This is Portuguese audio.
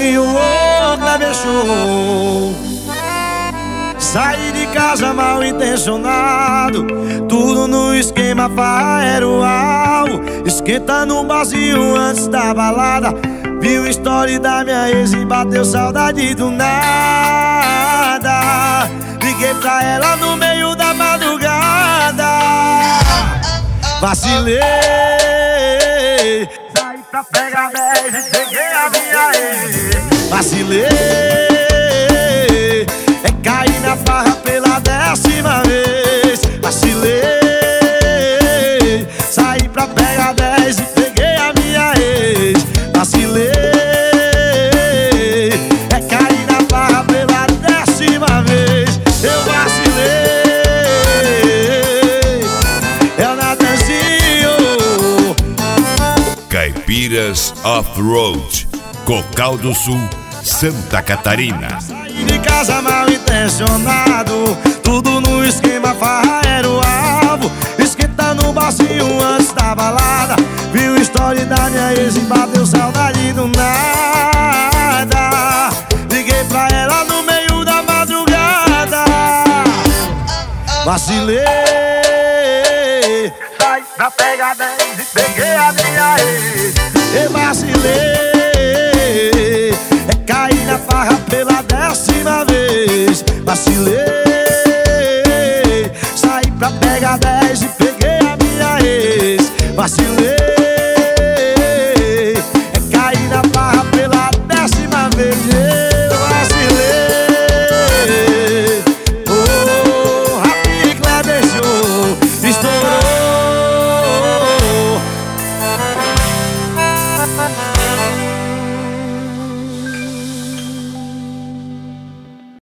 Netinho, ô Kleber Show. Saí de casa mal intencionado, tudo no esquema, farra era o alvo. Esquentando um barzinho antes da balada, vi o story da minha ex e bateu saudade do nada. Liguei pra ela no meio da madrugada, vacilei. Saí pra pegar 10 e peguei a minha ex. Vacilei, caí na farra pela 10ª vez. Vacilei, saí pra pegar 10 e peguei a minha ex. Vacilei, caí na farra pela 10ª vez. Eu vacilei, é o Natanzinho. Caipiras Off-Road, Cocal do Sul, Santa Catarina. Saí de casa mal intencionado, tudo no esquema, farra era o alvo. Esquentando um barzinho antes da balada, vi o story da minha ex e bateu saudade do nada. Liguei pra ela no meio da madrugada, vacilei. Saí pra pegar 10 e peguei a minha ex. E vacilei, caí na farra pela 10ª vez. Vacilei, saí pra pegar 10 e peguei a minha ex. Vacilei, caí na farra pela 10ª vez. Eu vacilei. Oh, Rapi Kleber Show estourou.